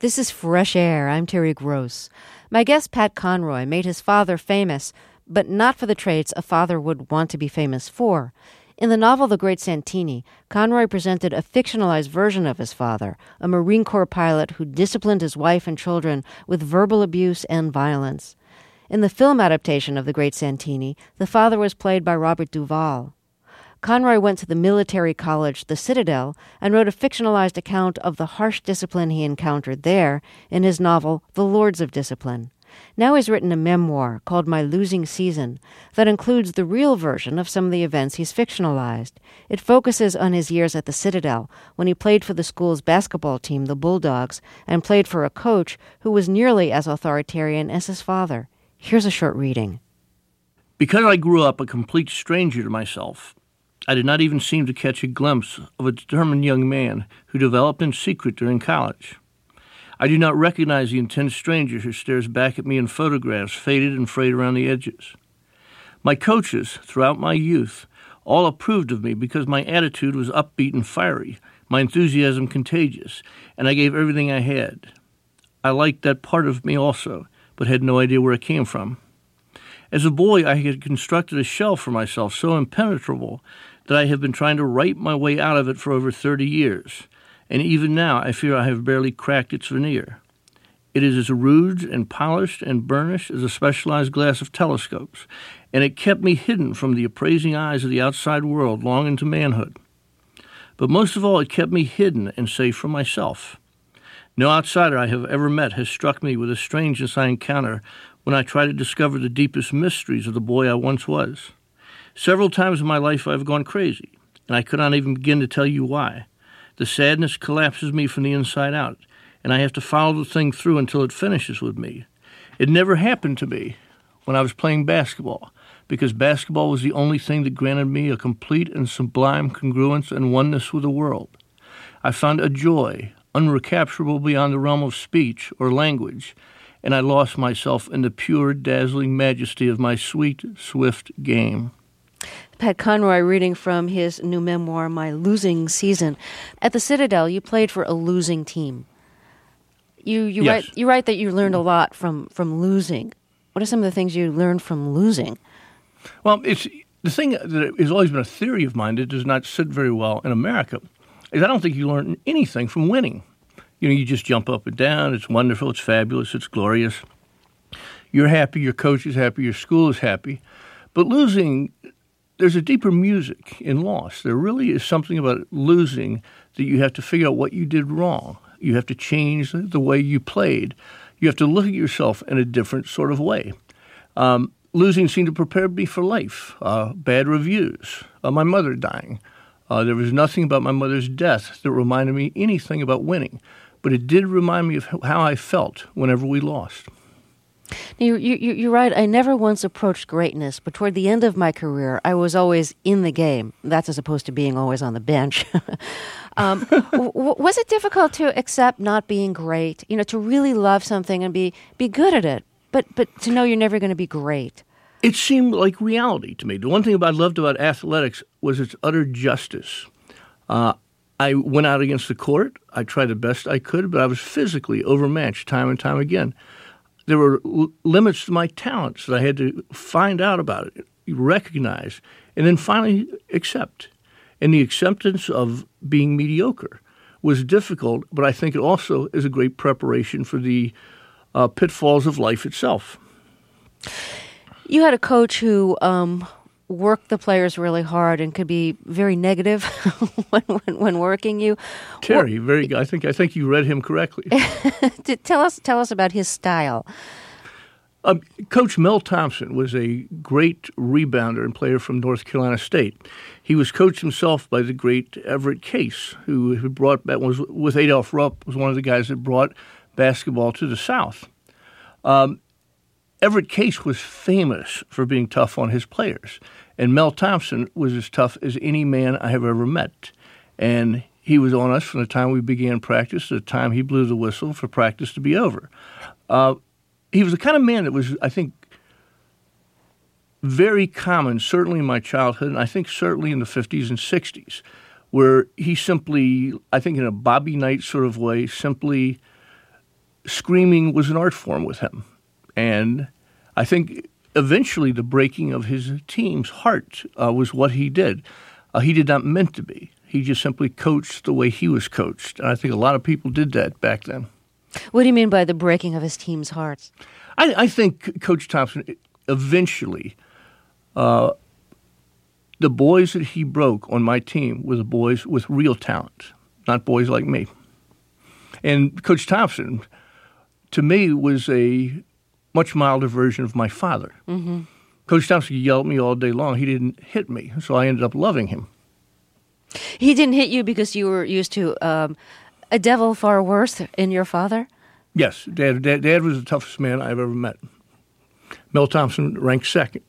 This is Fresh Air. I'm Terry Gross. My guest, Pat Conroy, made his father famous, but not for the traits a father would want to be famous for. In the novel The Great Santini, Conroy presented a fictionalized version of his father, a Marine Corps pilot who disciplined his wife and children with verbal abuse and violence. In the film adaptation of The Great Santini, the father was played by Robert Duvall. Conroy went to the military college, the Citadel, and wrote a fictionalized account of the harsh discipline he encountered there in his novel The Lords of Discipline. Now he's written a memoir called My Losing Season that includes the real version of some of the events he's fictionalized. It focuses on his years at the Citadel, when he played for the school's basketball team, the Bulldogs, and played for a coach who was nearly as authoritarian as his father. Here's a short reading. Because I grew up a complete stranger to myself, I did not even seem to catch a glimpse of a determined young man who developed in secret during college. I do not recognize the intense stranger who stares back at me in photographs faded and frayed around the edges. My coaches, throughout my youth, all approved of me because my attitude was upbeat and fiery, my enthusiasm contagious, and I gave everything I had. I liked that part of me also, but had no idea where it came from. As a boy, I had constructed a shell for myself so impenetrable that I have been trying to write my way out of it for over 30 years, and even now I fear I have barely cracked its veneer. It is as rude and polished and burnished as a specialized glass of telescopes, and it kept me hidden from the appraising eyes of the outside world long into manhood. But most of all, it kept me hidden and safe from myself. No outsider I have ever met has struck me with the strangeness I encounter when I try to discover the deepest mysteries of the boy I once was. Several times in my life I have gone crazy, and I could not even begin to tell you why. The sadness collapses me from the inside out, and I have to follow the thing through until it finishes with me. It never happened to me when I was playing basketball, because basketball was the only thing that granted me a complete and sublime congruence and oneness with the world. I found a joy unrecapturable beyond the realm of speech or language, and I lost myself in the pure, dazzling majesty of my sweet, swift game. Pat Conroy reading from his new memoir, My Losing Season. At the Citadel, you played for a losing team. Yes. You write that you learned a lot from losing. What are some of the things you learned from losing? Well, it's the thing that has always been a theory of mine that does not sit very well in America is I don't think you learn anything from winning. You just jump up and down. It's wonderful. It's fabulous. It's glorious. You're happy. Your coach is happy. Your school is happy. But losing, there's a deeper music in loss. There really is something about losing that you have to figure out what you did wrong. You have to change the way you played. You have to look at yourself in a different sort of way. Losing seemed to prepare me for life. Bad reviews. My mother dying. There was nothing about my mother's death that reminded me anything about winning. But it did remind me of how I felt whenever we lost. You're right. I never once approached greatness, but toward the end of my career, I was always in the game. That's as opposed to being always on the bench. Was it difficult to accept not being great? To really love something and be good at it, but to know you're never going to be great? It seemed like reality to me. The one thing I loved about athletics was its utter justice. I went out against the court. I tried the best I could, but I was physically overmatched time and time again. There were limits to my talents that I had to find out about it, recognize, and then finally accept. And the acceptance of being mediocre was difficult, but I think it also is a great preparation for the pitfalls of life itself. You had a coach who worked the players really hard and could be very negative when working you. Terry, very good. I think you read him correctly. Tell us about his style. Coach Mel Thompson was a great rebounder and player from North Carolina State. He was coached himself by the great Everett Case, who was with Adolph Rupp, was one of the guys that brought basketball to the South. Everett Case was famous for being tough on his players, and Mel Thompson was as tough as any man I have ever met. And he was on us from the time we began practice to the time he blew the whistle for practice to be over. He was the kind of man that was, I think, very common, certainly in my childhood, and I think certainly in the 50s and 60s, where he simply, I think in a Bobby Knight sort of way, simply screaming was an art form with him. And I think eventually the breaking of his team's heart was what he did. He did not meant to be. He just simply coached the way he was coached. And I think a lot of people did that back then. What do you mean by the breaking of his team's hearts? I think Coach Thompson eventually, the boys that he broke on my team were the boys with real talent, not boys like me. And Coach Thompson, to me, was a much milder version of my father. Mm-hmm. Coach Thompson yelled at me all day long. He didn't hit me, so I ended up loving him. He didn't hit you because you were used to a devil far worse in your father? Yes. Dad was the toughest man I've ever met. Mel Thompson ranked second.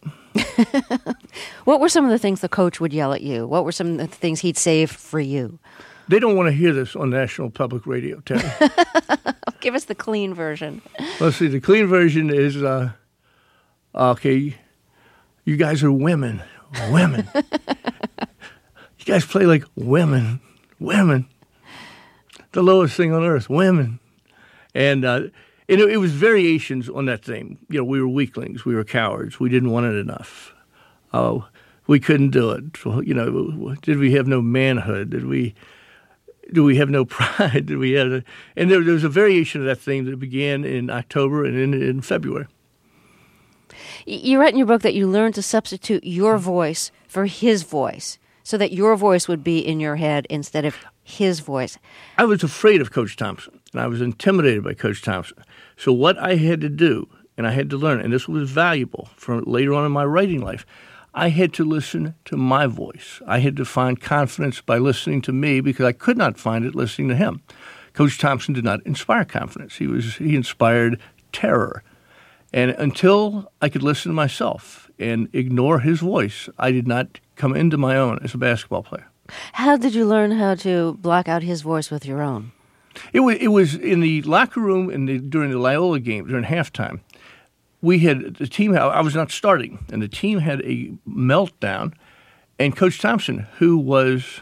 What were some of the things the coach would yell at you? What were some of the things he'd say for you? They don't want to hear this on National Public Radio, Terry. Give us the clean version. Let's see. The clean version is, okay, you guys are women. Women. You guys play like women. Women. The lowest thing on earth. Women. And it was variations on that theme. You know, we were weaklings. We were cowards. We didn't want it enough. We couldn't do it. You know, did we have no manhood? Do we have no pride? Did we have? And there was a variation of that theme that began in October and in February. You write in your book that you learned to substitute your voice for his voice, so that your voice would be in your head instead of his voice. I was afraid of Coach Thompson, and I was intimidated by Coach Thompson. So what I had to do, and I had to learn, and this was valuable for later on in my writing life, I had to listen to my voice. I had to find confidence by listening to me because I could not find it listening to him. Coach Thompson did not inspire confidence. He inspired terror. And until I could listen to myself and ignore his voice, I did not come into my own as a basketball player. How did you learn how to block out his voice with your own? It was in the locker room during the Loyola game, during halftime. We had the team, I was not starting, and the team had a meltdown. And Coach Thompson, who was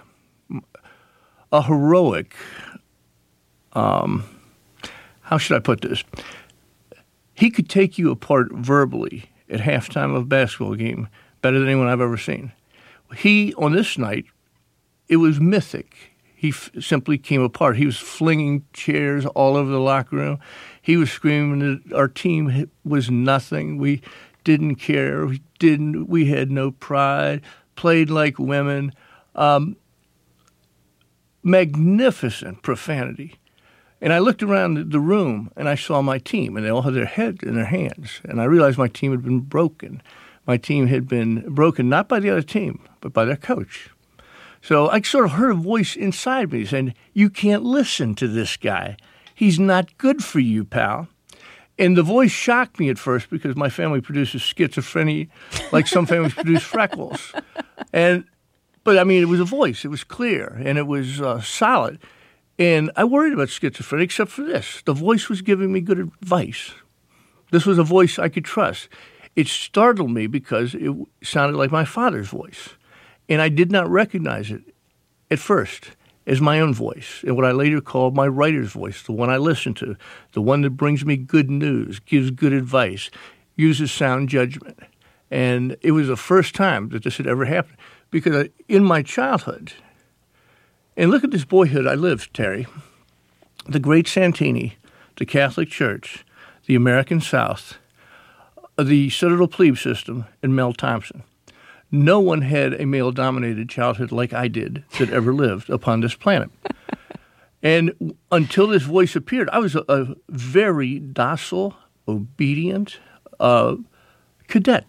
a heroic, how should I put this? He could take you apart verbally at halftime of a basketball game better than anyone I've ever seen. He, on this night, it was mythic. He simply came apart. He was flinging chairs all over the locker room. He was screaming that our team was nothing. We didn't care. We had no pride. Played like women. Magnificent profanity. And I looked around the room, and I saw my team, and they all had their heads in their hands. And I realized my team had been broken. My team had been broken not by the other team, but by their coach. So I sort of heard a voice inside me saying, you can't listen to this guy. He's not good for you, pal. And the voice shocked me at first because my family produces schizophrenia like some families produce freckles. But I mean, it was a voice. It was clear, and it was solid. And I worried about schizophrenia except for this. The voice was giving me good advice. This was a voice I could trust. It startled me because it sounded like my father's voice. And I did not recognize it at first as my own voice, and what I later called my writer's voice, the one I listen to, the one that brings me good news, gives good advice, uses sound judgment. And it was the first time that this had ever happened. Because in my childhood, and look at this boyhood I lived, Terry, the great Santini, the Catholic Church, the American South, the Citadel Plebe system, and Mel Thompson. No one had a male-dominated childhood like I did that ever lived upon this planet. And until this voice appeared, I was a very docile, obedient cadet.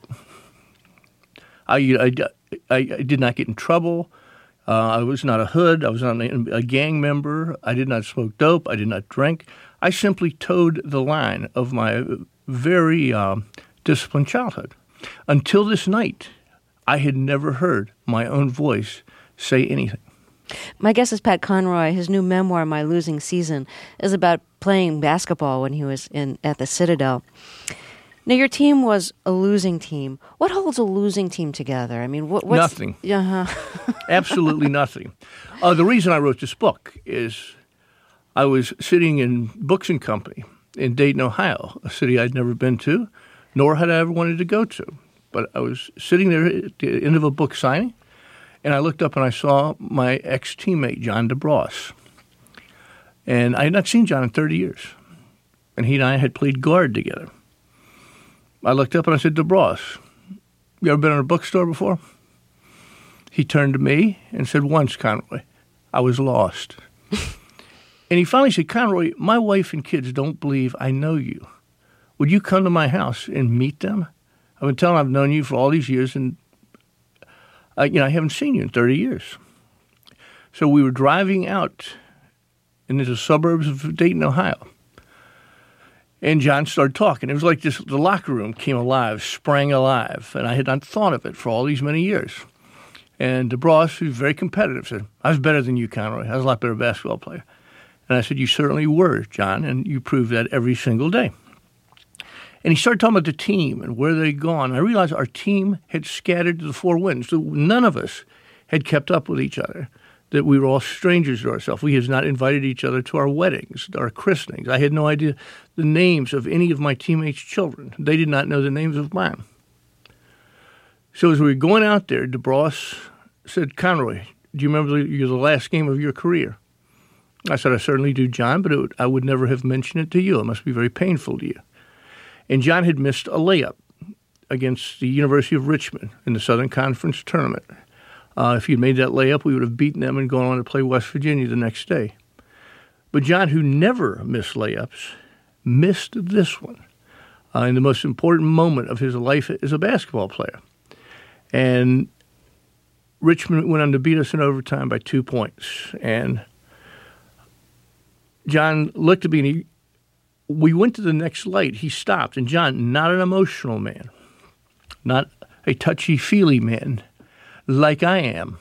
I did not get in trouble. I was not a hood. I was not a gang member. I did not smoke dope. I did not drink. I simply towed the line of my very disciplined childhood. Until this night, I had never heard my own voice say anything. My guest is Pat Conroy. His new memoir, My Losing Season, is about playing basketball when he was at the Citadel. Now, your team was a losing team. What holds a losing team together? I mean, what's... Nothing. Absolutely nothing. The reason I wrote this book is I was sitting in Books and Company, in Dayton, Ohio, a city I'd never been to, nor had I ever wanted to go to. But I was sitting there at the end of a book signing, and I looked up and I saw my ex-teammate, John DeBross. And I had not seen John in 30 years. And he and I had played guard together. I looked up and I said, DeBross, you ever been in a bookstore before? He turned to me and said, once, Conroy. I was lost. And he finally said, Conroy, my wife and kids don't believe I know you. Would you come to my house and meet them? I've been telling them I've known you for all these years, and I haven't seen you in 30 years. So we were driving out into the suburbs of Dayton, Ohio. And John started talking. It was like the locker room came alive, sprang alive, and I had not thought of it for all these many years. And DeBross, who's very competitive, said, I was better than you, Conroy. I was a lot better basketball player. And I said, you certainly were, John, and you proved that every single day. And he started talking about the team and where they'd gone. I realized our team had scattered to the four winds. So none of us had kept up with each other, that we were all strangers to ourselves. We had not invited each other to our weddings, our christenings. I had no idea the names of any of my teammates' children. They did not know the names of mine. So as we were going out there, DeBross said, Conroy, do you remember the last game of your career? I said, I certainly do, John, but I would never have mentioned it to you. It must be very painful to you. And John had missed a layup against the University of Richmond in the Southern Conference tournament. If he'd made that layup, we would have beaten them and gone on to play West Virginia the next day. But John, who never missed layups, missed this one in the most important moment of his life as a basketball player. And Richmond went on to beat us in overtime by 2 points. And John looked at me, and we went to the next light. He stopped. And John, not an emotional man, not a touchy-feely man like I am,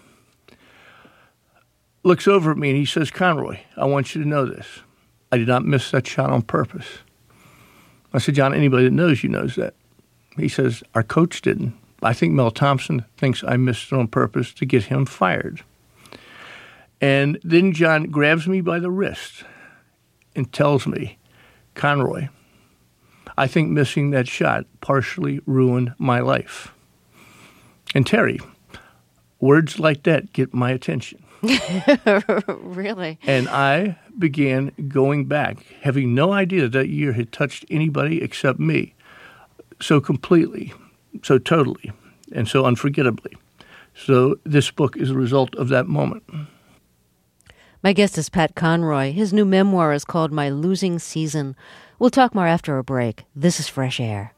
looks over at me and he says, Conroy, I want you to know this. I did not miss that shot on purpose. I said, John, anybody that knows you knows that. He says, our coach didn't. I think Mel Thompson thinks I missed it on purpose to get him fired. And then John grabs me by the wrist and tells me, Conroy, I think missing that shot partially ruined my life. And Terry, words like that get my attention. Really? And I began going back, having no idea that year had touched anybody except me so completely, so totally, and so unforgettably. So this book is a result of that moment. My guest is Pat Conroy. His new memoir is called My Losing Season. We'll talk more after a break. This is Fresh Air.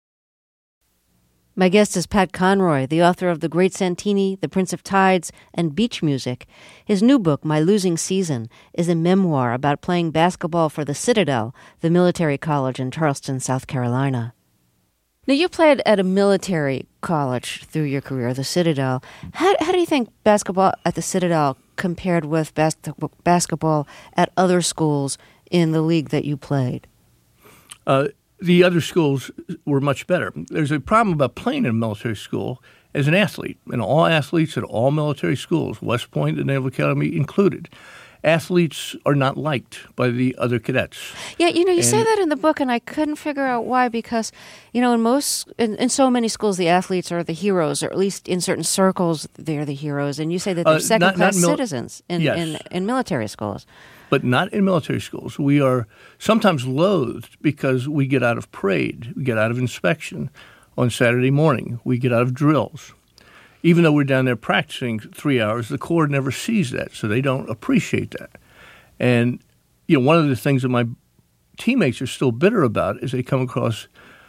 My guest is Pat Conroy, the author of The Great Santini, The Prince of Tides, and Beach Music. His new book, My Losing Season, is a memoir about playing basketball for the Citadel, the military college in Charleston, South Carolina. Now, you played at a military college through your career, the Citadel. How do you think basketball at the Citadel compared with basketball at other schools in the league that you played? The other schools were much better. There's a problem about playing in a military school as an athlete, and all athletes at all military schools, West Point, the Naval Academy included, athletes are not liked by the other cadets. Yeah, you say that in the book, and I couldn't figure out why, because, in so many schools, the athletes are the heroes, or at least in certain circles, they're the heroes, and you say that they're second-class citizens in military schools. But not in military schools. We are sometimes loathed because we get out of parade, we get out of inspection on Saturday morning, we get out of drills. Even though we're down there practicing 3 hours, the Corps never sees that, so they don't appreciate that. And one of the things that my teammates are still bitter about is they come across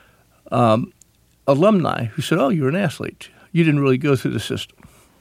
alumni who said, oh, you're an athlete. You didn't really go through the system.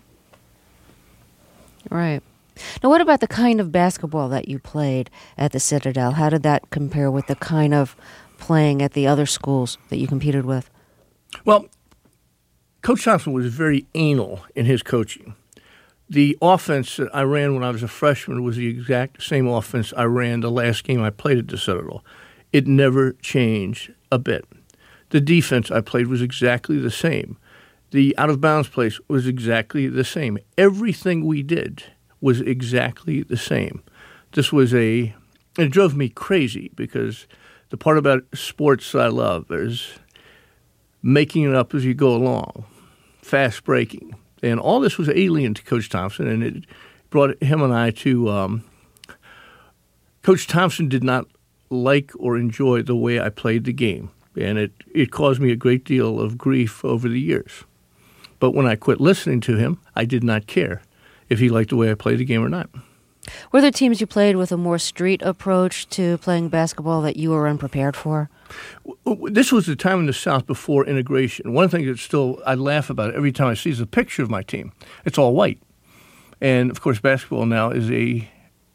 Right. Now, what about the kind of basketball that you played at the Citadel? How did that compare with the kind of playing at the other schools that you competed with? Well, Coach Thompson was very anal in his coaching. The offense that I ran when I was a freshman was the exact same offense I ran the last game I played at the Citadel. It never changed a bit. The defense I played was exactly the same. The out-of-bounds place was exactly the same. Everything we did was exactly the same. This was it drove me crazy because the part about sports I love is making it up as you go along, fast breaking. And all this was alien to Coach Thompson, and it brought him and I to Coach Thompson did not like or enjoy the way I played the game, and it caused me a great deal of grief over the years. But when I quit listening to him, I did not care if he liked the way I played the game or not. Were there teams you played with a more street approach to playing basketball that you were unprepared for? This was the time in the South before integration. One thing that still I laugh about every time I see is a picture of my team. It's all white. And, of course, basketball now is a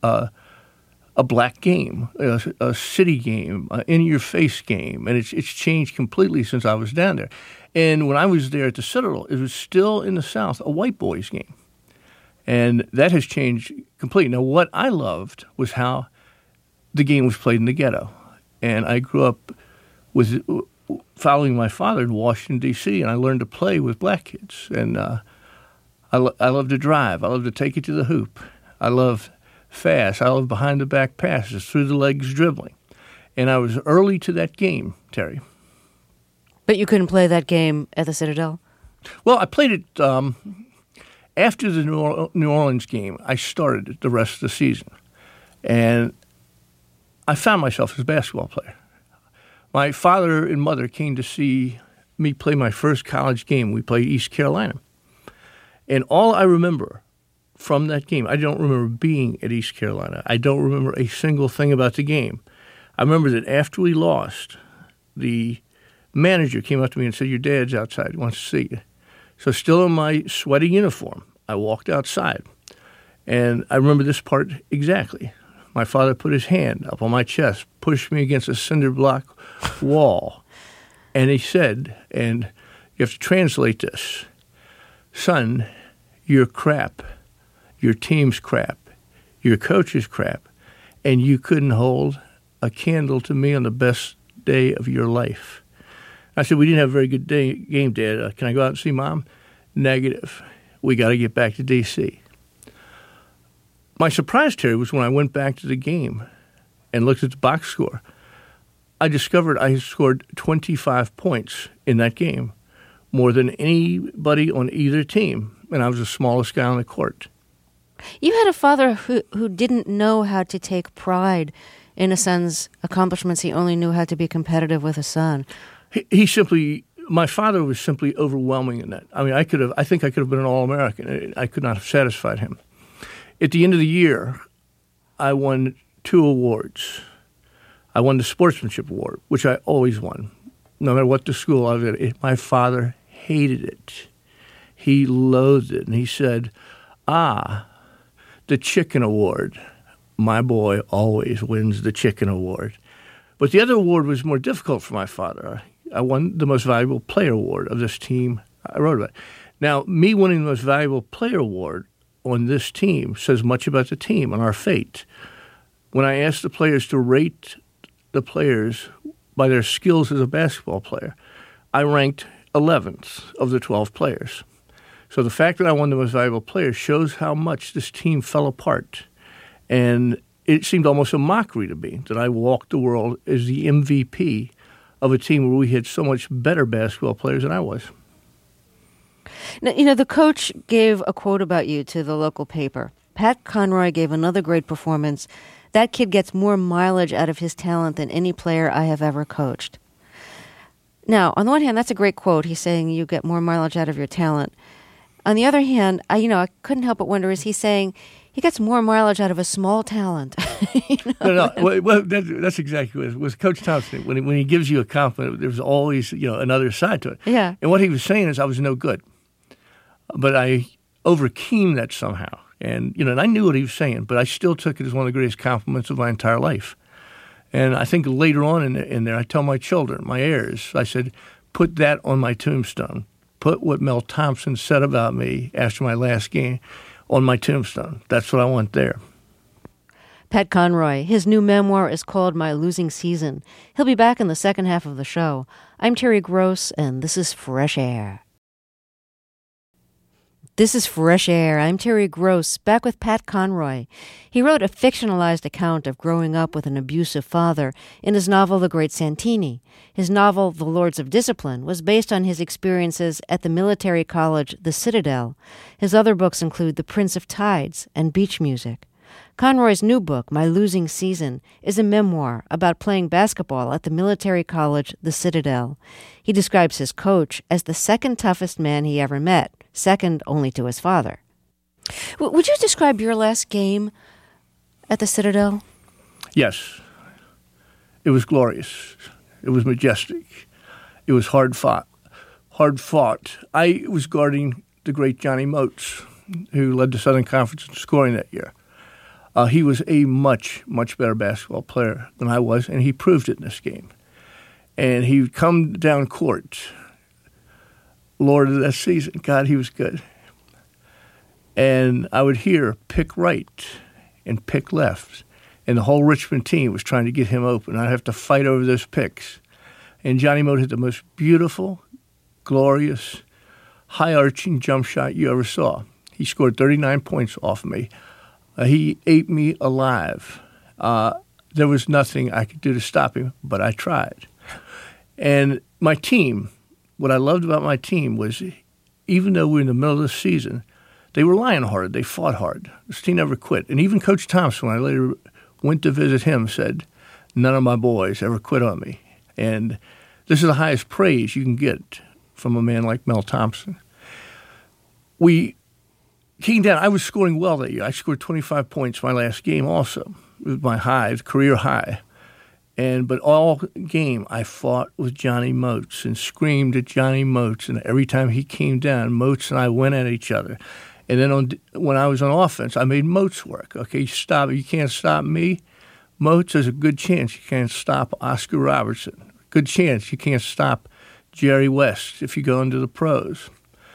black game, a city game, an in-your-face game, and it's changed completely since I was down there. And when I was there at the Citadel, it was still in the South a white boys game. And that has changed completely. Now, what I loved was how the game was played in the ghetto. And I grew up with following my father in Washington, D.C., and I learned to play with black kids. And I love to drive. I love to take it to the hoop. I love fast. I love behind-the-back passes, through-the-legs dribbling. And I was early to that game, Terry. But you couldn't play that game at the Citadel? Well, I played it after the New Orleans game. I started the rest of the season. And I found myself as a basketball player. My father and mother came to see me play my first college game. We played East Carolina. And all I remember from that game, I don't remember being at East Carolina. I don't remember a single thing about the game. I remember that after we lost, the manager came up to me and said, "Your dad's outside. He wants to see you." So still in my sweaty uniform, I walked outside. And I remember this part exactly. My father put his hand up on my chest, pushed me against a cinder block wall, and he said, and you have to translate this, "Son, you're crap. Your team's crap. Your coach is crap. And you couldn't hold a candle to me on the best day of your life." I said, "We didn't have a very good game, Dad. Can I go out and see Mom?" "Negative. We got to get back to D.C." My surprise, Terry, was when I went back to the game and looked at the box score. I discovered I had scored 25 points in that game, more than anybody on either team, and I was the smallest guy on the court. You had a father who didn't know how to take pride in a son's accomplishments. He only knew how to be competitive with a son. My father was simply overwhelming in that. I mean, I think I could have been an All-American. I could not have satisfied him. At the end of the year, I won 2 awards. I won the Sportsmanship Award, which I always won, no matter what the school I was at. My father hated it. He loathed it. And he said, the Chicken Award. My boy always wins the Chicken Award. But the other award was more difficult for my father. I won the Most Valuable Player Award of this team I wrote about. Now, me winning the Most Valuable Player Award on this team says much about the team and our fate. When I asked the players to rate the players by their skills as a basketball player, I ranked 11th of the 12 players. So the fact that I won the Most Valuable Player shows how much this team fell apart. And it seemed almost a mockery to me that I walked the world as the MVP of a team where we had so much better basketball players than I was. Now, the coach gave a quote about you to the local paper. Pat Conroy gave another great performance. That kid gets more mileage out of his talent than any player I have ever coached. Now, on the one hand, that's a great quote. He's saying you get more mileage out of your talent. On the other hand, I couldn't help but wonder, is he saying he gets more mileage out of a small talent? No. Well, that's exactly what it was. Coach Thompson, when he gives you a compliment, there's always another side to it. Yeah. And what he was saying is I was no good. But I overcame that somehow. And, and I knew what he was saying, but I still took it as one of the greatest compliments of my entire life. And I think later on in there, I tell my children, my heirs, I said, put that on my tombstone. Put what Mel Thompson said about me after my last game on my tombstone. That's what I want there. Pat Conroy. His new memoir is called My Losing Season. He'll be back in the second half of the show. I'm Terry Gross, and this is Fresh Air. This is Fresh Air. I'm Terry Gross, back with Pat Conroy. He wrote a fictionalized account of growing up with an abusive father in his novel The Great Santini. His novel, The Lords of Discipline, was based on his experiences at the military college, The Citadel. His other books include The Prince of Tides and Beach Music. Conroy's new book, My Losing Season, is a memoir about playing basketball at the military college, The Citadel. He describes his coach as the second toughest man he ever met, second only to his father. Would you describe your last game at the Citadel? Yes. It was glorious. It was majestic. It was hard fought. I was guarding the great Johnny Moats, who led the Southern Conference in scoring that year. He was a much, much better basketball player than I was, and he proved it in this game. And he would come down court, Lord of that season. God, he was good. And I would hear pick right and pick left. And the whole Richmond team was trying to get him open. I'd have to fight over those picks. And Johnny Moat hit the most beautiful, glorious, high-arching jump shot you ever saw. He scored 39 points off of me. He ate me alive. There was nothing I could do to stop him, but I tried. And my team, what I loved about my team was, even though we were in the middle of the season, they were lying hard. They fought hard. This team never quit. And even Coach Thompson, when I later went to visit him, said, none of my boys ever quit on me. And this is the highest praise you can get from a man like Mel Thompson. We came down. I was scoring well that year. I scored 25 points my last game also. It was my high, career high. But all game, I fought with Johnny Moats and screamed at Johnny Moats. And every time he came down, Moats and I went at each other. And then when I was on offense, I made Moats work. Okay, stop. You can't stop me. Moats, there's a good chance you can't stop Oscar Robertson. Good chance you can't stop Jerry West if you go into the pros.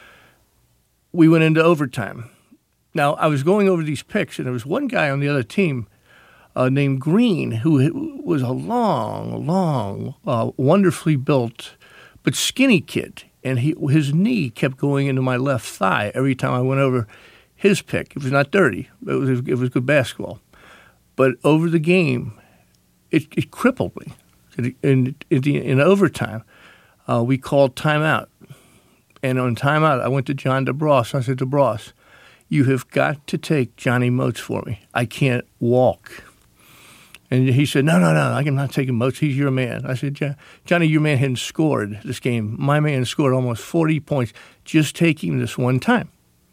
We went into overtime. Now, I was going over these picks, and there was one guy on the other team named Green, who was a long, wonderfully built but skinny kid. And his knee kept going into my left thigh every time I went over his pick. It was not dirty. It was good basketball. But over the game, it crippled me. In overtime, we called timeout. And on timeout, I went to John DeBross. I said, DeBross, you have got to take Johnny Moats for me. I can't walk. And he said, no, I'm not taking Moats. He's your man. I said, Johnny, your man hadn't scored this game. My man scored almost 40 points. Just take him this one time.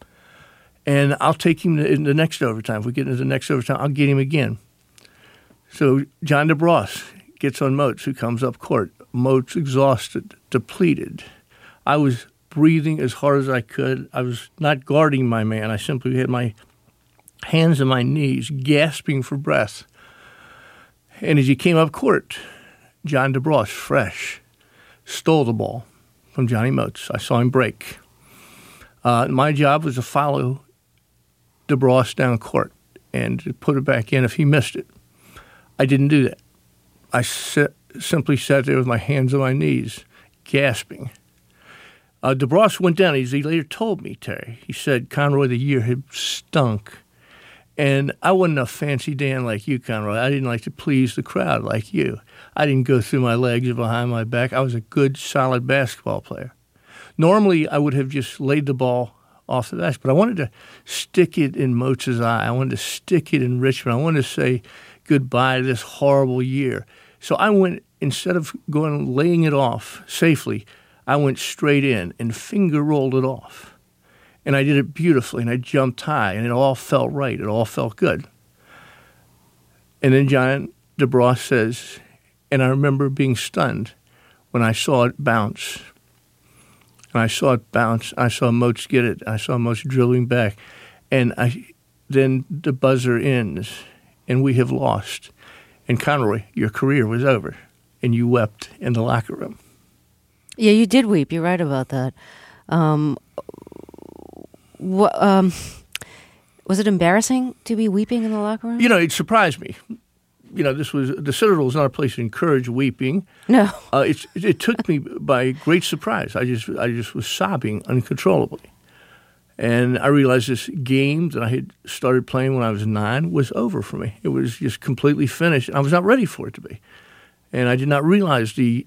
And I'll take him in the next overtime. If we get into the next overtime, I'll get him again. So John DeBross gets on Moats, who comes up court. Moats exhausted, depleted. I was breathing as hard as I could. I was not guarding my man. I simply had my hands on my knees, gasping for breath. And as he came up court, John DeBross, fresh, stole the ball from Johnny Moats. I saw him break. My job was to follow DeBross down court and to put it back in if he missed it. I didn't do that. I simply sat there with my hands on my knees, gasping. DeBross went down. He later told me, Terry, he said, Conroy, the year had stunk. And I wasn't a fancy Dan like you, Conroy. I didn't like to please the crowd like you. I didn't go through my legs or behind my back. I was a good, solid basketball player. Normally, I would have just laid the ball off the basket, but I wanted to stick it in Moats' eye. I wanted to stick it in Richmond. I wanted to say goodbye to this horrible year. So I went, instead of laying it off safely, I went straight in and finger rolled it off. And I did it beautifully, and I jumped high, and it all felt right. It all felt good. And then John DeBross says, and I remember being stunned when I saw it bounce. And I saw it bounce. I saw Moats get it. I saw Moats drilling back. And then the buzzer ends, and we have lost. And Conroy, your career was over, and you wept in the locker room. Yeah, you did weep. You're right about that. Was it embarrassing to be weeping in the locker room? It surprised me. The Citadel is not a place to encourage weeping. No. It took me by great surprise. I just was sobbing uncontrollably. And I realized this game that I had started playing when I was 9 was over for me. It was just completely finished. I was not ready for it to be. And I did not realize the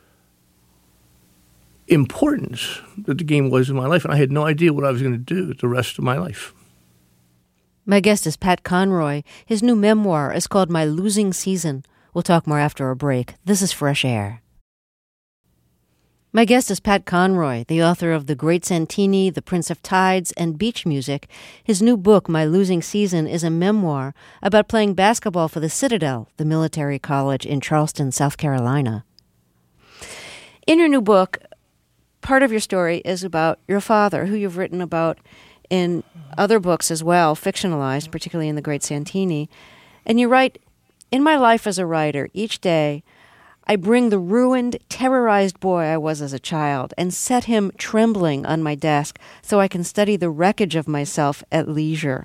importance that the game was in my life. And I had no idea what I was going to do the rest of my life. My guest is Pat Conroy. His new memoir is called My Losing Season. We'll talk more after a break. This is Fresh Air. My guest is Pat Conroy, the author of The Great Santini, The Prince of Tides, and Beach Music. His new book, My Losing Season, is a memoir about playing basketball for the Citadel, the military college in Charleston, South Carolina. In your new book, part of your story is about your father, who you've written about in other books as well, fictionalized, particularly in The Great Santini. And you write, "In my life as a writer, each day I bring the ruined, terrorized boy I was as a child and set him trembling on my desk so I can study the wreckage of myself at leisure."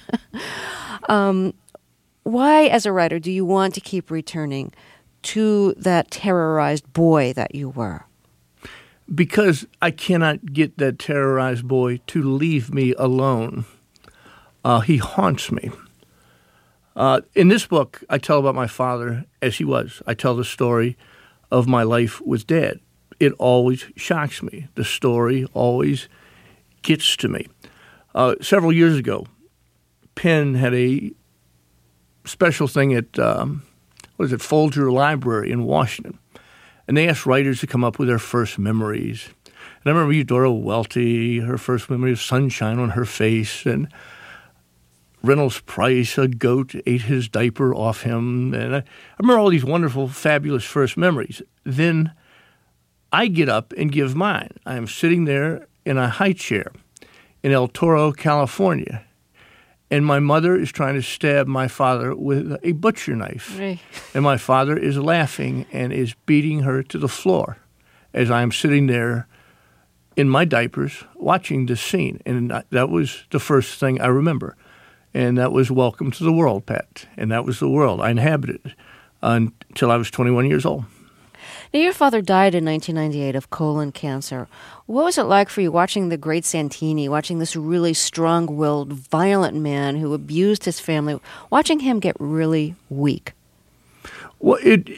Why, as a writer, do you want to keep returning to that terrorized boy that you were? Because I cannot get that terrorized boy to leave me alone. He haunts me. In this book, I tell about my father as he was. I tell the story of my life with Dad. It always shocks me. The story always gets to me. Several years ago, Penn had a special thing at, Folger Library in Washington. And they asked writers to come up with their first memories. And I remember Eudora Welty, her first memory of sunshine on her face, and Reynolds Price, a goat ate his diaper off him. And I remember all these wonderful, fabulous first memories. Then I get up and give mine. I am sitting there in a high chair in El Toro, California, and my mother is trying to stab my father with a butcher knife. Right. And my father is laughing and is beating her to the floor as I am sitting there in my diapers watching this scene. And that was the first thing I remember. And that was Welcome to the World, Pat. And that was the world I inhabited until I was 21 years old. Now, your father died in 1998 of colon cancer. What was it like for you watching The Great Santini, watching this really strong-willed, violent man who abused his family, watching him get really weak? Well, it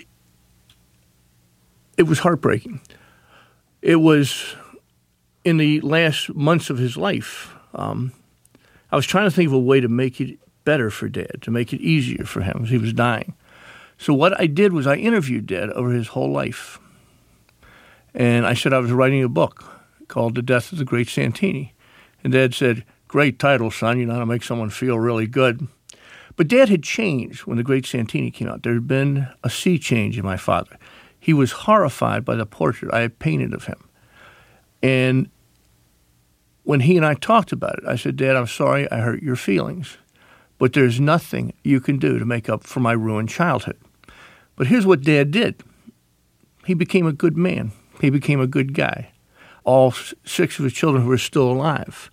was heartbreaking. It was in the last months of his life. I was trying to think of a way to make it better for Dad, to make it easier for him as he was dying. So what I did was I interviewed Dad over his whole life. And I said I was writing a book called The Death of the Great Santini. And Dad said, "Great title, son. You know how to make someone feel really good." But Dad had changed when The Great Santini came out. There had been a sea change in my father. He was horrified by the portrait I had painted of him. And when he and I talked about it, I said, "Dad, I'm sorry I hurt your feelings, but there's nothing you can do to make up for my ruined childhood." But here's what Dad did. He became a good man. He became a good guy. All 6 of his children were still alive.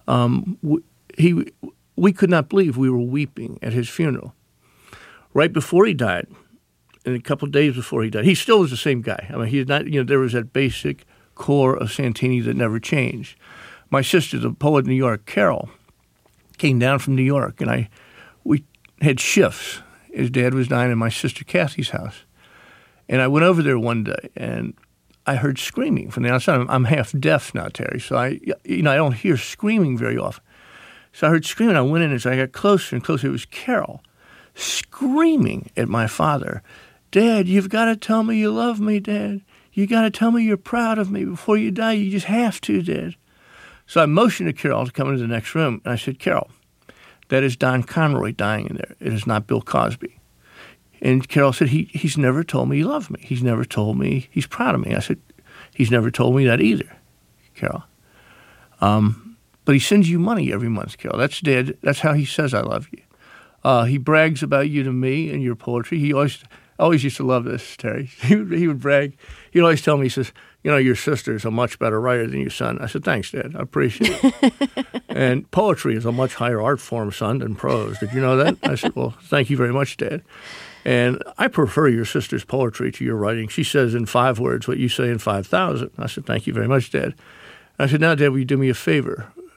We could not believe we were weeping at his funeral. Right before he died, and a couple of days before he died, he still was the same guy. I mean, he's not. There was that basic core of Santini that never changed. My sister, the poet in New York, Carol, came down from New York, and we had shifts. His dad was dying in my sister Kathy's house. And I went over there one day, and I heard screaming from the outside. I'm half deaf now, Terry, so I don't hear screaming very often. So I heard screaming. I went in, and as I got closer and closer, it was Carol screaming at my father. "Dad, you've got to tell me you love me, Dad. You got to tell me you're proud of me before you die. You just have to, Dad." So I motioned to Carol to come into the next room, and I said, "Carol, that is Don Conroy dying in there. It is not Bill Cosby." And Carol said, he's never told me he loved me. He's never told me he's proud of me. I said, "He's never told me that either, Carol. But he sends you money every month, Carol. That's Dad. That's how he says I love you. He brags about you to me and your poetry. He always used to love this, Terry. He would brag. He'd always tell me, he says, your sister's a much better writer than your son." I said, "Thanks, Dad. I appreciate it." "And poetry is a much higher art form, son, than prose. Did you know that?" I said, "Well, thank you very much, Dad. And I prefer your sister's poetry to your writing. She says in 5 words what you say in 5,000. I said, "Thank you very much, Dad." I said, "Now, Dad, will you do me a favor?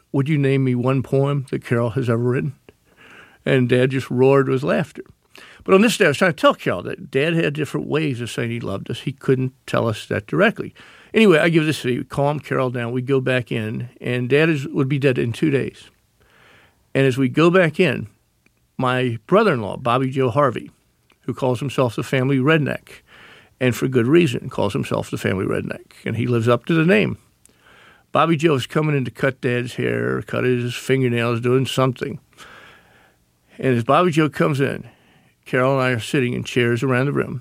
would you name me one poem that Carol has ever written? And Dad just roared with laughter. But on this day, I was trying to tell Carol that Dad had different ways of saying he loved us. He couldn't tell us that directly. Anyway, I give this to you, calm Carol down. We go back in, and Dad would be dead in 2 days. And as we go back in, my brother-in-law, Bobby Joe Harvey, who calls himself the family redneck, and for good reason, calls himself the family redneck, and he lives up to the name. Bobby Joe is coming in to cut Dad's hair, cut his fingernails, doing something. And as Bobby Joe comes in, Carol and I are sitting in chairs around the room,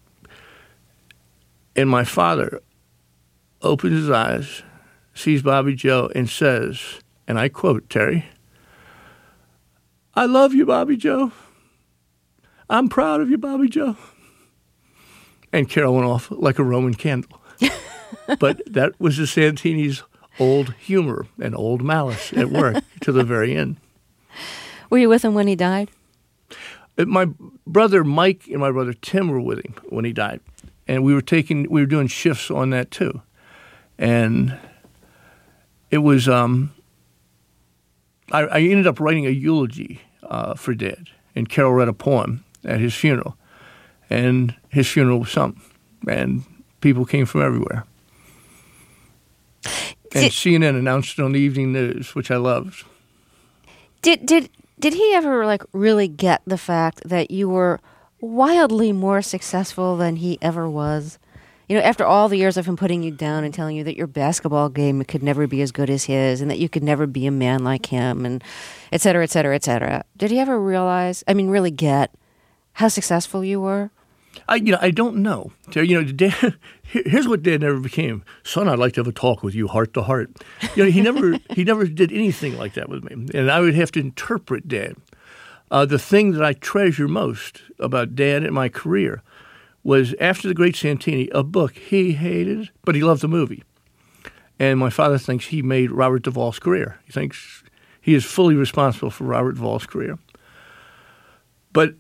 and my father opens his eyes, sees Bobby Joe, and says, and I quote, Terry, "I love you, Bobby Joe. I'm proud of you, Bobby Joe." And Carol went off like a Roman candle. But that was the Santini's old humor and old malice at work to the very end. Were you with him when he died? My brother Mike and my brother Tim were with him when he died. And we were doing shifts on that too. And it was, I ended up writing a eulogy for Dad. And Carol read a poem at his funeral. And his funeral was something. And people came from everywhere. And CNN announced it on the evening news, which I loved. Did he ever really get the fact that you were wildly more successful than he ever was? You know, after all the years of him putting you down and telling you that your basketball game could never be as good as his and that you could never be a man like him and et cetera, et cetera, et cetera. Did he ever really get how successful you were? I don't know. Dad, here's what Dad never became. Son, I'd like to have a talk with you heart to heart. He never did anything like that with me. And I would have to interpret Dad. The thing that I treasure most about Dad and my career was after The Great Santini, a book he hated, but he loved the movie. And my father thinks he made Robert Duvall's career. He thinks he is fully responsible for Robert Duvall's career. But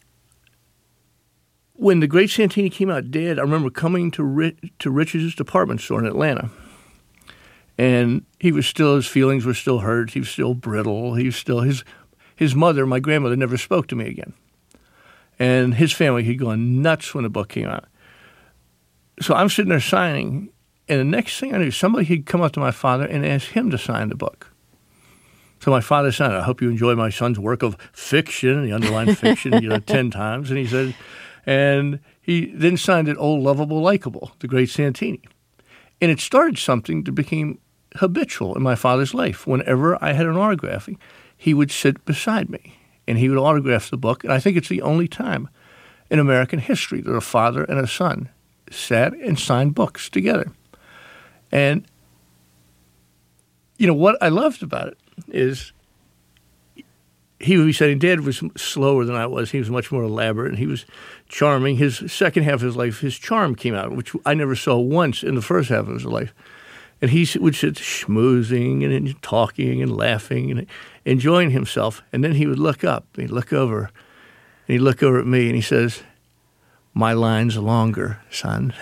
when The Great Santini came out, Dad, I remember coming to Rich's department store in Atlanta. And his feelings were still hurt. He was still brittle. He was still, his mother, my grandmother, never spoke to me again. And his family had gone nuts when the book came out. So I'm sitting there signing, and the next thing I knew, somebody had come up to my father and asked him to sign the book. So my father signed it. "I hope you enjoy my son's work of fiction," he underlined fiction 10 times, and he said, and he then signed it, "Old, Lovable, Likeable, The Great Santini." And it started something that became habitual in my father's life. Whenever I had an autograph, he would sit beside me, and he would autograph the book. And I think it's the only time in American history that a father and a son sat and signed books together. And, what I loved about it is he would be saying Dad was slower than I was. He was much more elaborate, and he was charming. His second half of his life, his charm came out, which I never saw once in the first half of his life. And he would sit schmoozing and talking and laughing and enjoying himself. And then he would look up, and he'd look over, and he'd look over at me, and he says, "My line's longer, son."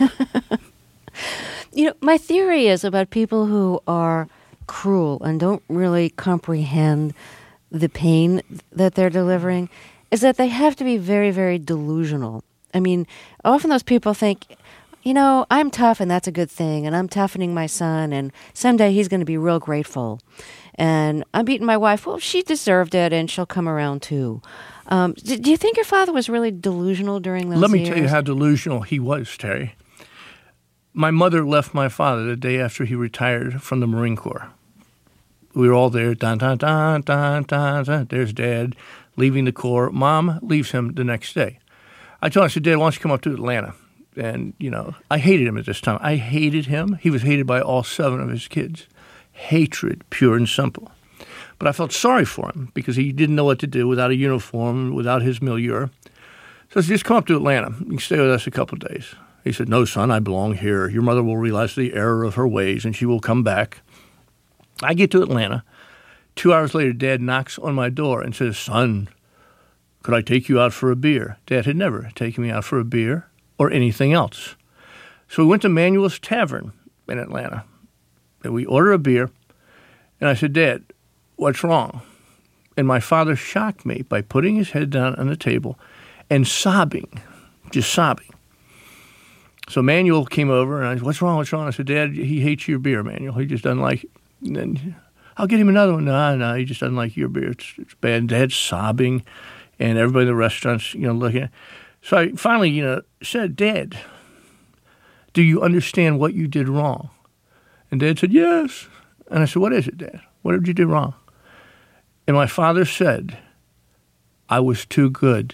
My theory is about people who are cruel and don't really comprehend the pain that they're delivering is that they have to be very, very delusional. I mean, often those people think, I'm tough and that's a good thing, and I'm toughening my son, and someday he's going to be real grateful. And I'm beating my wife. Well, she deserved it, and she'll come around too. Do you think your father was really delusional during those years? Let me tell you how delusional he was, Terry. My mother left my father the day after he retired from the Marine Corps. We were all there, dun, dun, dun, dun, dun, dun. There's Dad leaving the Corps. Mom leaves him the next day. I told him, I said, "Dad, why don't you come up to Atlanta?" And, I hated him at this time. I hated him. He was hated by all 7 of his kids. Hatred, pure and simple. But I felt sorry for him because he didn't know what to do without a uniform, without his milieu. So I said, "Just come up to Atlanta. You can stay with us a couple of days." He said, "No, son, I belong here. Your mother will realize the error of her ways, and she will come back." I get to Atlanta. 2 hours later, Dad knocks on my door and says, "Son, could I take you out for a beer?" Dad had never taken me out for a beer or anything else. So we went to Manuel's Tavern in Atlanta. And we order a beer, And I said, Dad, what's wrong? And my father shocked me by putting his head down on the table and sobbing, just sobbing. So Manuel came over, and I said, what's wrong? I said, Dad, he hates your beer, Manuel. He just doesn't like it. And then, I'll get him another one. No, he just doesn't like your beer. It's bad. And Dad's sobbing, and everybody in the restaurant's, looking at it. So I finally, said, Dad, do you understand what you did wrong? And Dad said, yes. And I said, what is it, Dad? What did you do wrong? And my father said, I was too good.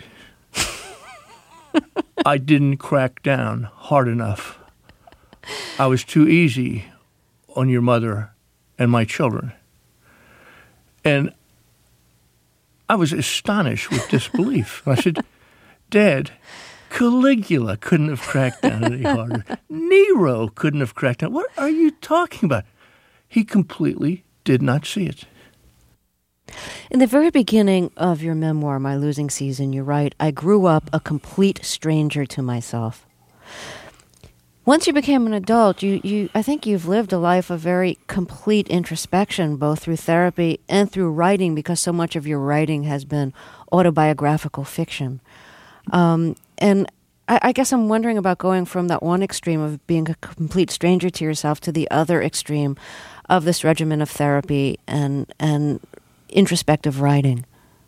I didn't crack down hard enough. I was too easy on your mother and my children. And I was astonished with disbelief. I said, Dad, Caligula couldn't have cracked down any harder. Nero couldn't have cracked down. What are you talking about? He completely did not see it. In the very beginning of your memoir, My Losing Season, you write, I grew up a complete stranger to myself. Once you became an adult, I think you've lived a life of very complete introspection, both through therapy and through writing, because so much of your writing has been autobiographical fiction. And I guess I'm wondering about going from that one extreme of being a complete stranger to yourself to the other extreme of this regimen of therapy and introspective writing.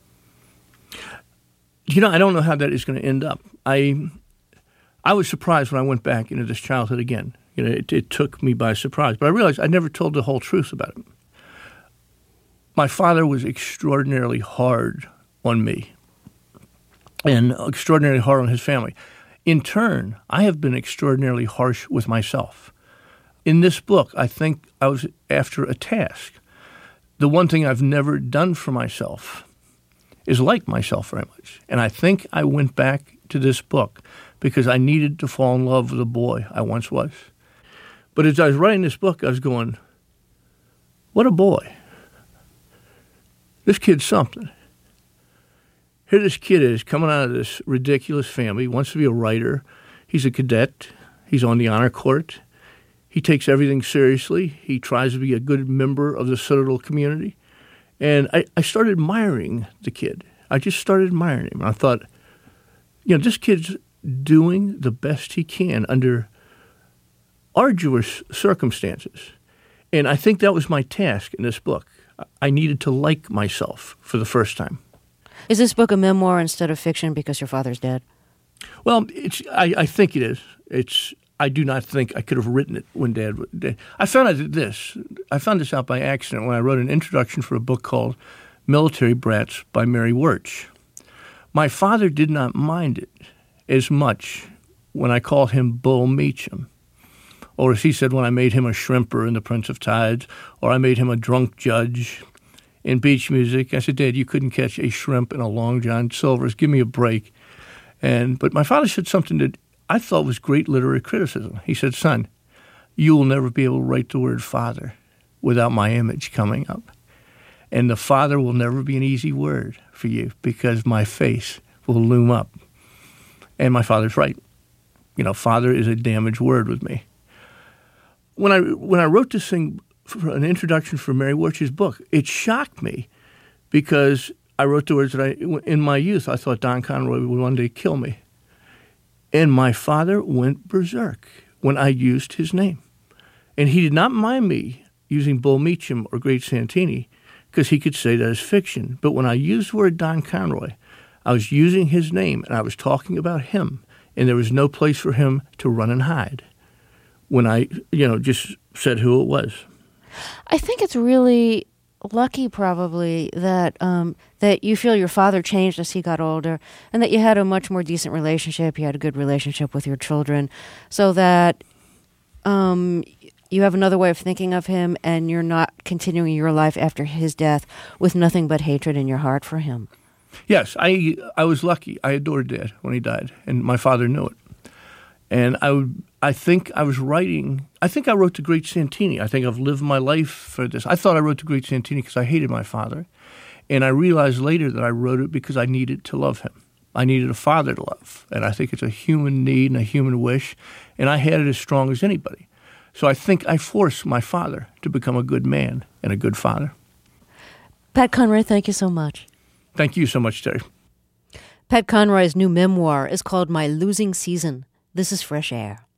I don't know how that is going to end up. I was surprised when I went back into this childhood again. It took me by surprise. But I realized I never told the whole truth about it. My father was extraordinarily hard on me and extraordinarily hard on his family. In turn, I have been extraordinarily harsh with myself. In this book, I think I was after a task. The one thing I've never done for myself is like myself very much. And I think I went back to this book because I needed to fall in love with the boy I once was. But as I was writing this book, I was going, what a boy. This kid's something. Here this kid is coming out of this ridiculous family. He wants to be a writer. He's a cadet. He's on the honor court. He takes everything seriously. He tries to be a good member of the Citadel community. And I started admiring the kid. I just started admiring him. And I thought, this kid's doing the best he can under arduous circumstances. And I think that was my task in this book. I needed to like myself for the first time. Is this book a memoir instead of fiction because your father's dead? Well, I think it is. I do not think I could have written it when Dad was dead. I found this out by accident when I wrote an introduction for a book called Military Brats by Mary Wirch. My father did not mind it as much when I called him Bull Meacham, or as he said when I made him a shrimper in The Prince of Tides, or I made him a drunk judge in Beach Music. I said, Dad, you couldn't catch a shrimp in a Long John Silver's. Give me a break. But my father said something that I thought was great literary criticism. He said, son, you will never be able to write the word father without my image coming up. And the father will never be an easy word for you because my face will loom up. And my father's right. Father is a damaged word with me. When I wrote this thing for an introduction for Mary Wirch's book, it shocked me because I wrote the words that in my youth, I thought Don Conroy would one day kill me. And my father went berserk when I used his name. And he did not mind me using Bull Meacham or Great Santini because he could say that as fiction. But when I used the word Don Conroy, I was using his name and I was talking about him. And there was no place for him to run and hide when I, just said who it was. I think it's really lucky probably that that you feel your father changed as he got older and that you had a much more decent relationship. You had a good relationship with your children so that you have another way of thinking of him and you're not continuing your life after his death with nothing but hatred in your heart for him. Yes, I was lucky. I adored Dad when he died, and my father knew it. And I think I wrote The Great Santini. I think I've lived my life for this. I thought I wrote The Great Santini because I hated my father. And I realized later that I wrote it because I needed to love him. I needed a father to love. And I think it's a human need and a human wish. And I had it as strong as anybody. So I think I forced my father to become a good man and a good father. Pat Conroy, thank you so much. Thank you so much, Terry. Pat Conroy's new memoir is called My Losing Season. This is Fresh Air.